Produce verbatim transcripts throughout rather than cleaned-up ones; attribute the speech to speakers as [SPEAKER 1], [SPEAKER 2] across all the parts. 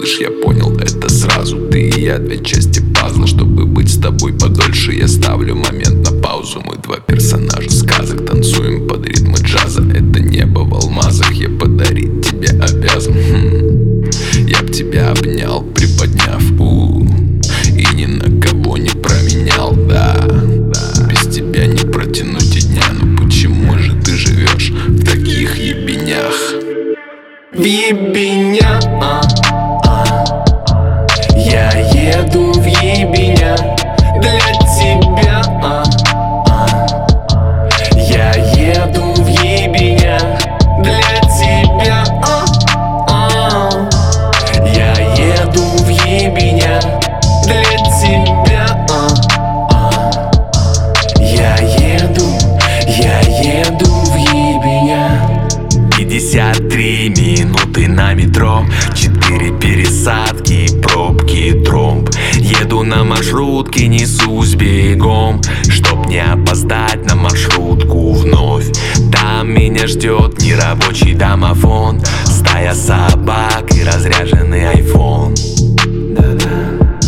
[SPEAKER 1] видишь, я понял это сразу. Ты и я две части пазла. Чтобы быть с тобой подольше, я ставлю момент на паузу. Мы два персонажа сказок, танцуем под ритмы джаза. Это небо в алмазах, я подарить тебе обязан. хм. Я б тебя обнял, приподняв, у и ни на кого не променял, да. Без тебя не протянуть и дня. Но почему же ты живешь в таких ебенях?
[SPEAKER 2] В ебеня, а, а. Я еду в ебеня для тебя, а, а. Я еду в ебеня для тебя, а, а. Я еду в ебеня для тебя, а, а. Я еду, я еду в ебеня. Пятьдесят три минуты на метро, четыре пересадки, пробки, тромб. Еду на маршрутке, несусь бегом, чтоб не опоздать на маршрутку вновь. Там меня ждет нерабочий домофон, стая собак и разряженный айфон. Да-да,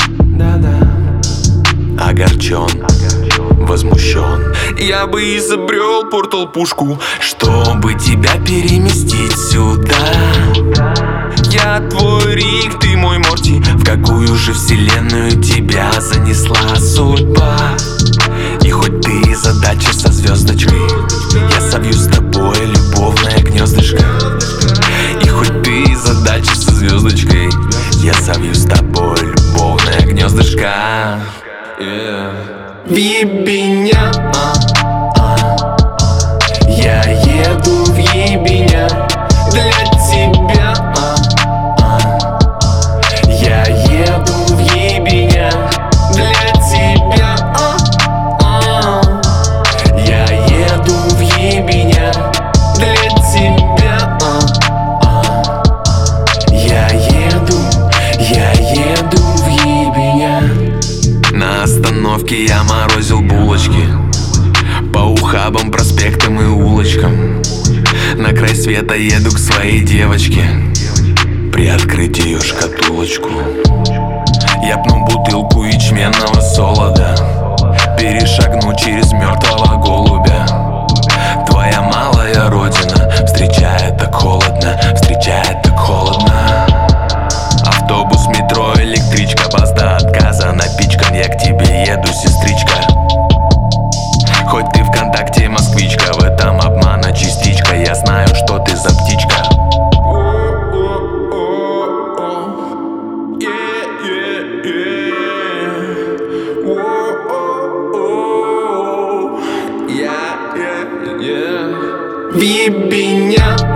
[SPEAKER 2] да-да. Огорчен, возмущен. Я бы изобрел портал-пушку, чтобы тебя переместить сюда. Я твой Рик, ты мой Морти. В какую же вселенную тебя занесла судьба? И хоть ты задача со звездочкой, я совью с тобой любовное гнездышко. И хоть ты задача со звездочкой, я совью с тобой любовное гнездышко. Yeah. В ебеня, а, а. Я еду в ебеня для тебя, а, а. Я еду в ебеня для тебя, а, а. Я еду в ебеня для тебя, а, а. Я еду, я еду в ебеня. На остановке я морозил булочки по ухабам, проспектам и улочкам. На край света еду к своей девочке, приоткрыть ее шкатулочку. Я пну бутылку ячменного солода, перешагну через мертвого голубя. Твоя малая родина встречает так холодно, встречает так холодно. Автобус, метро, электричка, баз до отказа напичкан. Я к тебе еду, сестричка. Хоть ты ВКонтакте москвичка, в этом обмана частичка. Я знаю, что ты за птичка. В ебеня.